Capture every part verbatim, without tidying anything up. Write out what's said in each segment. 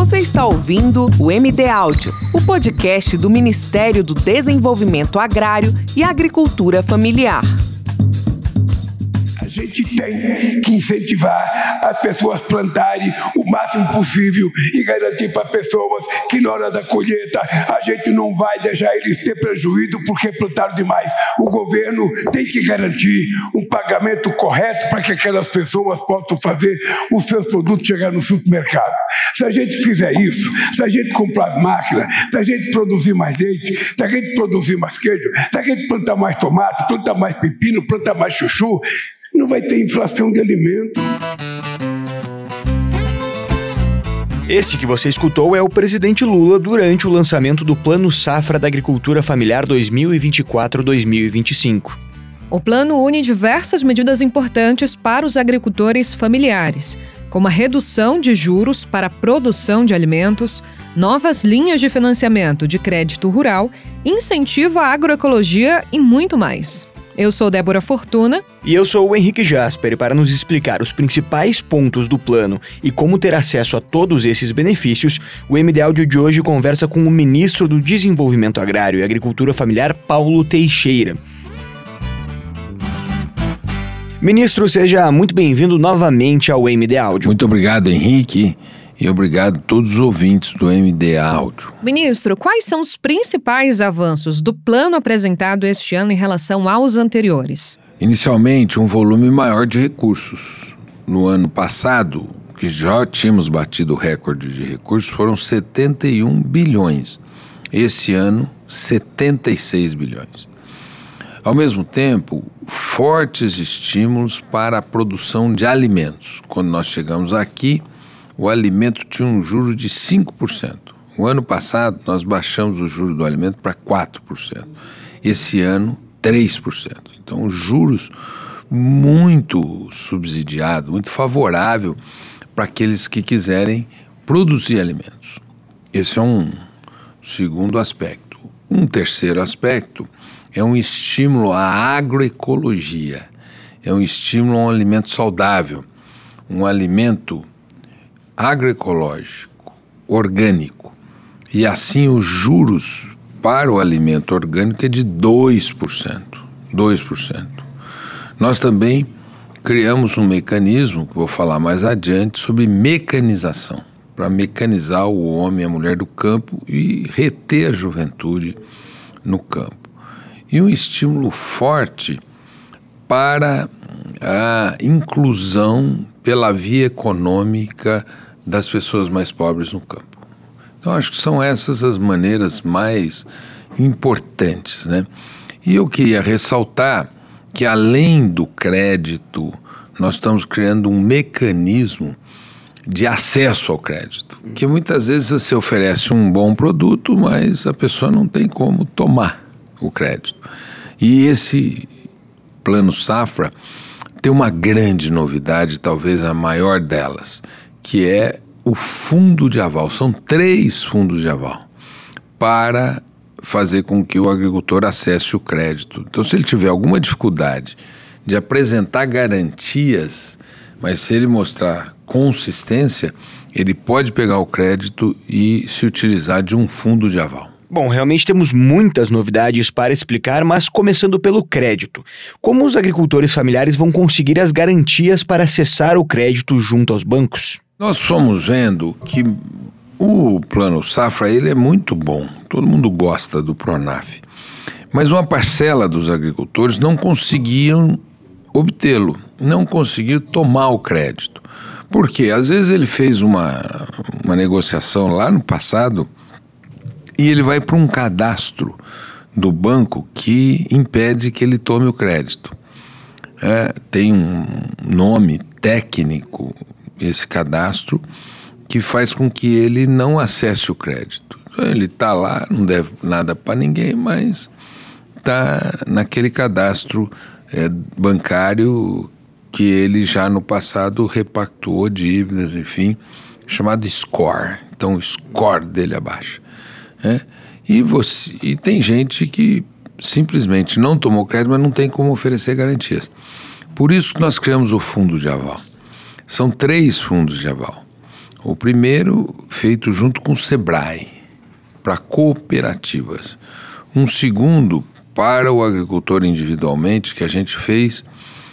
Você está ouvindo o M D Áudio, o podcast do Ministério do Desenvolvimento Agrário e Agricultura Familiar. A gente tem que incentivar as pessoas a plantarem o máximo possível e garantir para as pessoas que na hora da colheita a gente não vai deixar eles ter prejuízo porque plantaram demais. O governo tem que garantir um pagamento correto para que aquelas pessoas possam fazer os seus produtos chegar no supermercado. Se a gente fizer isso, se a gente comprar as máquinas, se a gente produzir mais leite, se a gente produzir mais queijo, se a gente plantar mais tomate, plantar mais pepino, plantar mais chuchu, não vai ter inflação de alimento. Esse que você escutou é o presidente Lula durante o lançamento do Plano Safra da Agricultura Familiar dois mil e vinte e quatro a dois mil e vinte e cinco. O plano une diversas medidas importantes para os agricultores familiares, como a redução de juros para a produção de alimentos, novas linhas de financiamento de crédito rural, incentivo à agroecologia e muito mais. Eu sou Débora Fortuna. E eu sou o Henrique Jasper, e para nos explicar os principais pontos do plano e como ter acesso a todos esses benefícios, o M D Áudio de hoje conversa com o ministro do Desenvolvimento Agrário e Agricultura Familiar, Paulo Teixeira. Ministro, seja muito bem-vindo novamente ao M D Áudio. Muito obrigado, Henrique. E obrigado a todos os ouvintes do M D Áudio. Ministro, quais são os principais avanços do plano apresentado este ano em relação aos anteriores? Inicialmente, um volume maior de recursos. No ano passado, que já tínhamos batido o recorde de recursos, foram setenta e um bilhões. Esse ano, setenta e seis bilhões. Ao mesmo tempo, fortes estímulos para a produção de alimentos. Quando nós chegamos aqui, o alimento tinha um juro de cinco por cento. O ano passado, nós baixamos o juro do alimento para quatro por cento. Esse ano, três por cento. Então, juros muito subsidiados, muito favorável para aqueles que quiserem produzir alimentos. Esse é um segundo aspecto. Um terceiro aspecto é um estímulo à agroecologia. É um estímulo a um alimento saudável, um alimento agroecológico, orgânico, e assim os juros para o alimento orgânico é de dois por cento. dois por cento. Nós também criamos um mecanismo, que vou falar mais adiante, sobre mecanização, para mecanizar o homem e a mulher do campo e reter a juventude no campo. E um estímulo forte para a inclusão pela via econômica das pessoas mais pobres no campo. Então, acho que são essas as maneiras mais importantes, né? E eu queria ressaltar que, além do crédito, nós estamos criando um mecanismo de acesso ao crédito, que muitas vezes você oferece um bom produto, mas a pessoa não tem como tomar o crédito. E esse Plano Safra tem uma grande novidade, talvez a maior delas, que é o fundo de aval. São três fundos de aval para fazer com que o agricultor acesse o crédito. Então, se ele tiver alguma dificuldade de apresentar garantias, mas se ele mostrar consistência, ele pode pegar o crédito e se utilizar de um fundo de aval. Bom, realmente temos muitas novidades para explicar, mas começando pelo crédito. Como os agricultores familiares vão conseguir as garantias para acessar o crédito junto aos bancos? Nós fomos vendo que o Plano Safra ele é muito bom, todo mundo gosta do Pronaf, mas uma parcela dos agricultores não conseguiam obtê-lo, não conseguiu tomar o crédito. Por quê? Às vezes ele fez uma, uma negociação lá no passado e ele vai para um cadastro do banco que impede que ele tome o crédito. É, tem um nome técnico, esse cadastro, que faz com que ele não acesse o crédito. Ele está lá, não deve nada para ninguém, mas está naquele cadastro é, bancário que ele já no passado repactuou dívidas, enfim, chamado score. Então o score dele abaixa. É? E, você, e tem gente que simplesmente não tomou crédito, mas não tem como oferecer garantias. Por isso que nós criamos o fundo de aval. São três fundos de aval. O primeiro feito junto com o Sebrae, para cooperativas. Um segundo para o agricultor individualmente, que a gente fez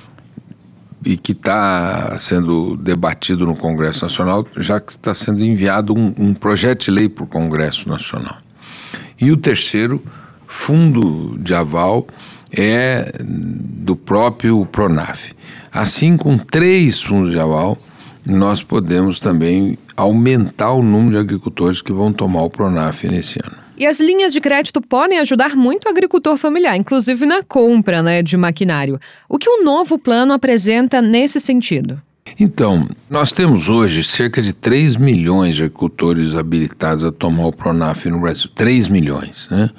e que está sendo debatido no Congresso Nacional, já que está sendo enviado um, um projeto de lei para o Congresso Nacional. E o terceiro, fundo de aval, é do próprio Pronaf. Assim, com três fundos de aval, nós podemos também aumentar o número de agricultores que vão tomar o Pronaf nesse ano. E as linhas de crédito podem ajudar muito o agricultor familiar, inclusive na compra, né, de maquinário. O que o novo plano apresenta nesse sentido? Então, nós temos hoje cerca de três milhões de agricultores habilitados a tomar o Pronaf no Brasil. três milhões, né?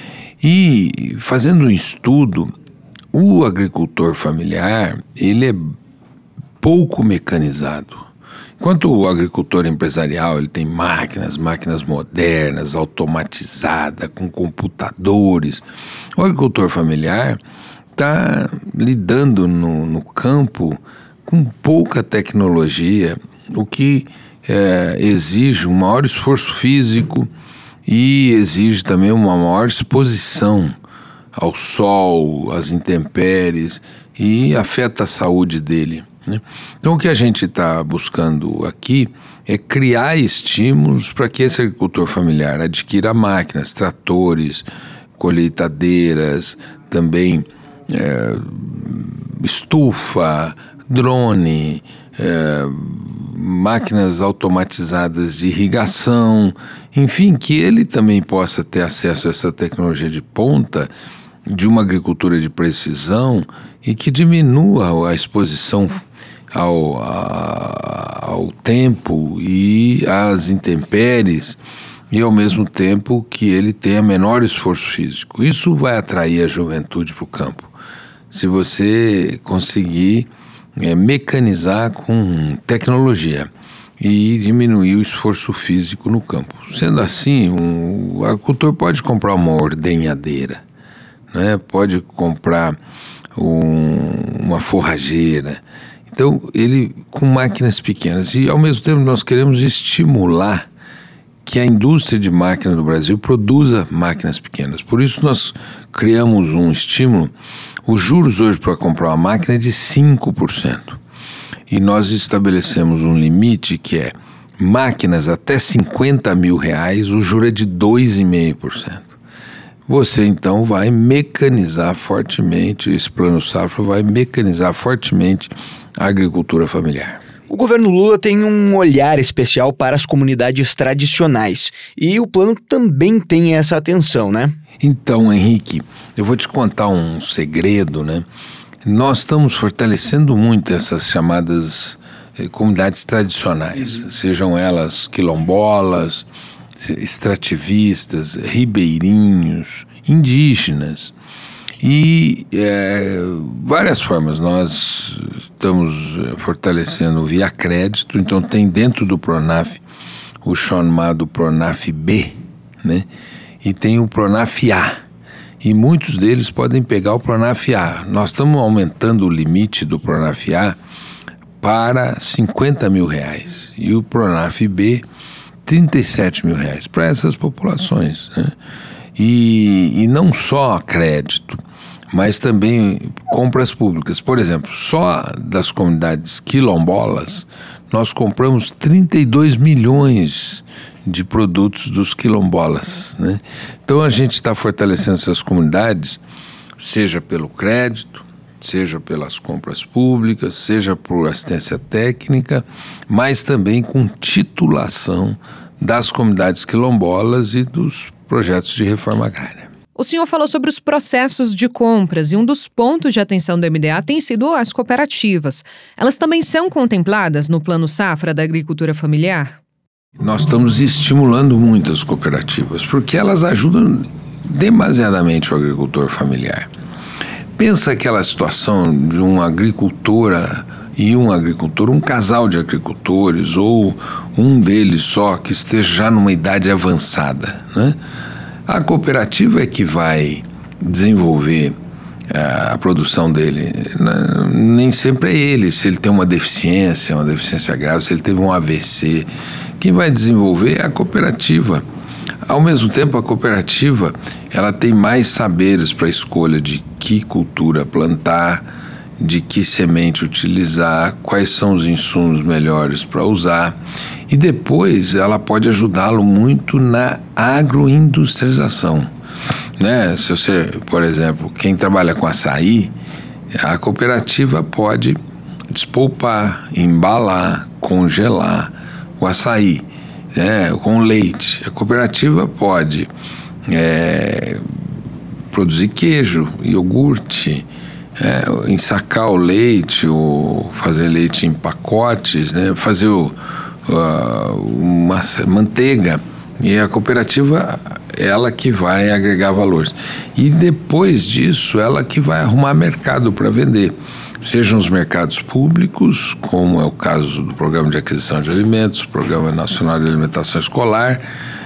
E fazendo um estudo, o agricultor familiar, ele é pouco mecanizado. Enquanto o agricultor empresarial, ele tem máquinas, máquinas modernas, automatizadas, com computadores. O agricultor familiar está lidando no, no campo com pouca tecnologia, o que é, exige um maior esforço físico e exige também uma maior exposição ao sol, às intempéries, e afeta a saúde dele. Então, o que a gente está buscando aqui é criar estímulos para que esse agricultor familiar adquira máquinas, tratores, colheitadeiras, também é, estufa, drone, é, máquinas automatizadas de irrigação, enfim, que ele também possa ter acesso a essa tecnologia de ponta de uma agricultura de precisão e que diminua a exposição Ao, a, ao tempo e às intempéries, e ao mesmo tempo que ele tenha menor esforço físico. Isso vai atrair a juventude para o campo. Se você conseguir é, mecanizar com tecnologia e diminuir o esforço físico no campo. Sendo assim, um, o agricultor pode comprar uma ordenhadeira, né? Pode comprar um, uma forrageira. Então, ele com máquinas pequenas. E, ao mesmo tempo, nós queremos estimular que a indústria de máquina do Brasil produza máquinas pequenas. Por isso, nós criamos um estímulo. Os juros hoje para comprar uma máquina é de cinco por cento. E nós estabelecemos um limite que é máquinas até cinquenta mil reais, o juro é de dois vírgula cinco por cento. Você, então, vai mecanizar fortemente, esse Plano Safra vai mecanizar fortemente a agricultura familiar. O governo Lula tem um olhar especial para as comunidades tradicionais e o plano também tem essa atenção, né? Então, Henrique, eu vou te contar um segredo, né? Nós estamos fortalecendo muito essas chamadas eh, comunidades tradicionais, sejam elas quilombolas, extrativistas, ribeirinhos, indígenas. E é, várias formas nós estamos fortalecendo via crédito. Então tem dentro do Pronaf o chamado Pronaf B, né? E tem o Pronaf A, e muitos deles podem pegar o Pronaf A. Nós estamos aumentando o limite do Pronaf A para cinquenta mil reais e o Pronaf B trinta e sete mil reais para essas populações, né? E, e não só crédito, mas também compras públicas. Por exemplo, só das comunidades quilombolas, nós compramos trinta e dois milhões de produtos dos quilombolas, né? Então a gente está fortalecendo essas comunidades, seja pelo crédito, seja pelas compras públicas, seja por assistência técnica, mas também com titulação das comunidades quilombolas e dos projetos de reforma agrária. O senhor falou sobre os processos de compras e um dos pontos de atenção do M D A tem sido as cooperativas. Elas também são contempladas no Plano Safra da agricultura familiar? Nós estamos estimulando muito as cooperativas, porque elas ajudam demasiadamente o agricultor familiar. Pensa aquela situação de uma agricultora e um agricultor, um casal de agricultores ou um deles só que esteja já numa idade avançada, né? A cooperativa é que vai desenvolver a, a produção dele. Nem sempre é ele, se ele tem uma deficiência, uma deficiência grave, se ele teve um A V C. Quem vai desenvolver é a cooperativa. Ao mesmo tempo, a cooperativa ela tem mais saberes para a escolha de que cultura plantar, de que semente utilizar, quais são os insumos melhores para usar. E depois ela pode ajudá-lo muito na agroindustrialização. Né? Se você, por exemplo, quem trabalha com açaí, a cooperativa pode despolpar, embalar, congelar o açaí, né? Com leite. A cooperativa pode é, produzir queijo, iogurte, é, ensacar o leite, ou fazer leite em pacotes, né? Fazer o, uh, uma manteiga. E a cooperativa, ela que vai agregar valores. E depois disso, ela que vai arrumar mercado para vender. Sejam os mercados públicos, como é o caso do Programa de Aquisição de Alimentos, o Programa Nacional de Alimentação Escolar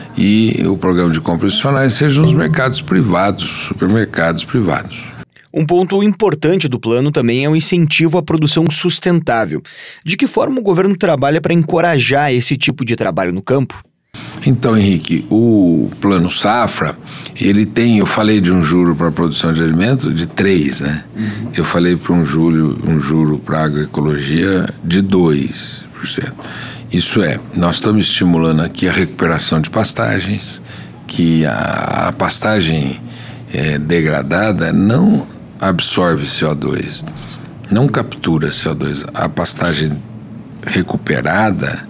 e o Programa de Compras Institucionais, sejam os mercados privados, supermercados privados. Um ponto importante do plano também é o incentivo à produção sustentável. De que forma o governo trabalha para encorajar esse tipo de trabalho no campo? Então, Henrique, o Plano Safra, ele tem, eu falei de um juro para a produção de alimentos de três, né? Uhum. Eu falei para um juro, um juro para a agroecologia de dois por cento. Isso é, nós estamos estimulando aqui a recuperação de pastagens, que a, a pastagem é, degradada não absorve C O dois, não captura C O dois. A pastagem recuperada,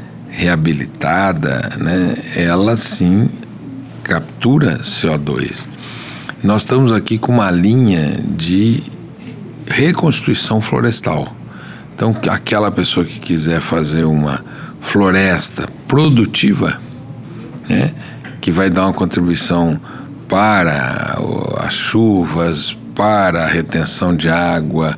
reabilitada, né, ela sim captura C O dois. Nós estamos aqui com uma linha de reconstituição florestal. Então, aquela pessoa que quiser fazer uma floresta produtiva, né, que vai dar uma contribuição para as chuvas, para a retenção de água,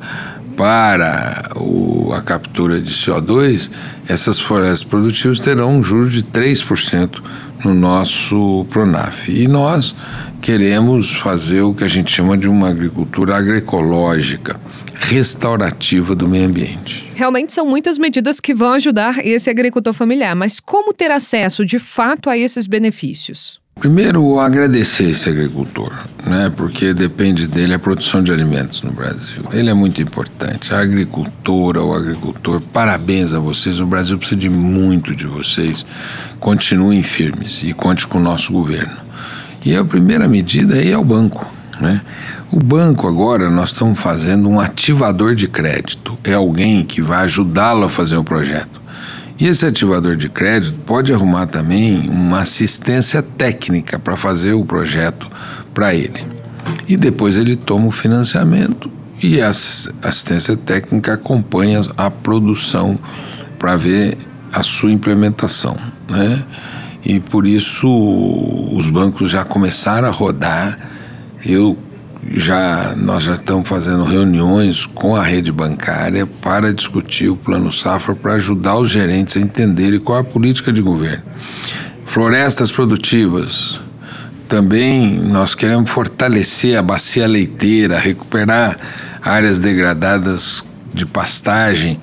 para o, a captura de C O dois, essas florestas produtivas terão um juro de três por cento no nosso Pronaf. E nós queremos fazer o que a gente chama de uma agricultura agroecológica, restaurativa do meio ambiente. Realmente são muitas medidas que vão ajudar esse agricultor familiar, mas como ter acesso de fato a esses benefícios? Primeiro, agradecer esse agricultor, né? Porque depende dele a produção de alimentos no Brasil. Ele é muito importante. A agricultora, o agricultor, parabéns a vocês. O Brasil precisa de muito de vocês. Continuem firmes e conte com o nosso governo. E a primeira medida aí é o banco, né? O banco agora, nós estamos fazendo um ativador de crédito. É alguém que vai ajudá-lo a fazer o projeto. E esse ativador de crédito pode arrumar também uma assistência técnica para fazer o projeto para ele. E depois ele toma o financiamento e a assistência técnica acompanha a produção para ver a sua implementação, né? E por isso os bancos já começaram a rodar. Eu Já, nós já estamos fazendo reuniões com a rede bancária para discutir o Plano Safra, para ajudar os gerentes a entenderem qual é a política de governo. Florestas produtivas. Também nós queremos fortalecer a bacia leiteira, recuperar áreas degradadas de pastagem,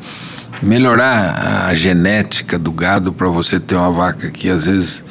melhorar a genética do gado para você ter uma vaca que às vezes...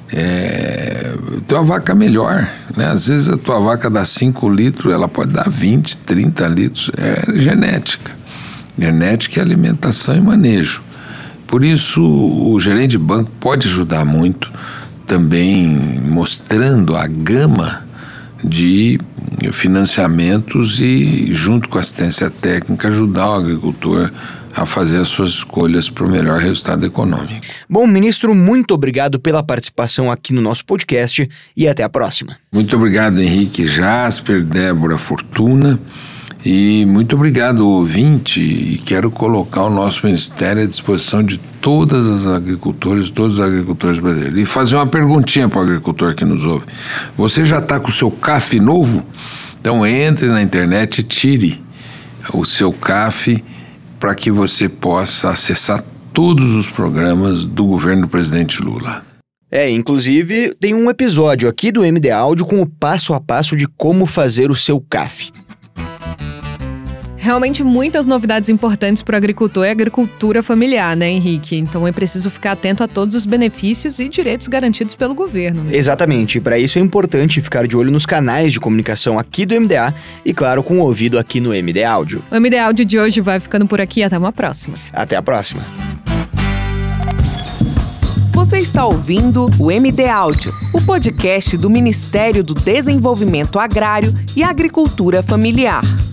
É, tem uma vaca melhor, né? Às vezes a tua vaca dá cinco litros, ela pode dar vinte, trinta litros. É genética. Genética é alimentação e manejo. Por isso, o gerente de banco pode ajudar muito, também mostrando a gama de financiamentos e, junto com a assistência técnica, ajudar o agricultor a fazer as suas escolhas para o melhor resultado econômico. Bom, ministro, muito obrigado pela participação aqui no nosso podcast e até a próxima. Muito obrigado, Henrique Jasper, Débora Fortuna, e muito obrigado, ouvinte, e quero colocar o nosso ministério à disposição de todas as agricultoras, todos os agricultores brasileiros. E fazer uma perguntinha para o agricultor que nos ouve. Você já está com o seu C A F novo? Então entre na internet e tire o seu C A F para que você possa acessar todos os programas do governo do presidente Lula. É, inclusive tem um episódio aqui do M D Áudio com o passo a passo de como fazer o seu C A F. Realmente muitas novidades importantes para o agricultor e agricultura familiar, né, Henrique? Então é preciso ficar atento a todos os benefícios e direitos garantidos pelo governo. Né? Exatamente, e para isso é importante ficar de olho nos canais de comunicação aqui do M D A e, claro, com o ouvido aqui no M D Áudio. O M D Áudio de hoje vai ficando por aqui, até uma próxima. Até a próxima. Você está ouvindo o M D Áudio, o podcast do Ministério do Desenvolvimento Agrário e Agricultura Familiar.